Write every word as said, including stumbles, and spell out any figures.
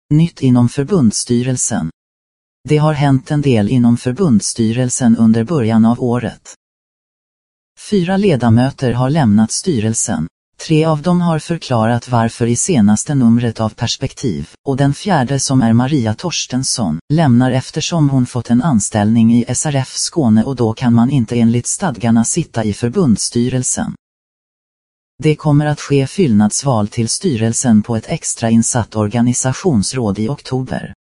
Nytt inom förbundsstyrelsen. Det har hänt en del inom förbundsstyrelsen under början av året. Fyra ledamöter har lämnat styrelsen. Tre av dem har förklarat varför i senaste numret av Perspektiv, och den fjärde, som är Maria Torstensson, lämnar eftersom hon fått en anställning i S R F Skåne, och då kan man inte enligt stadgarna sitta i förbundsstyrelsen. Det kommer att ske fyllnadsval till styrelsen på ett extrainsatt organisationsråd i oktober.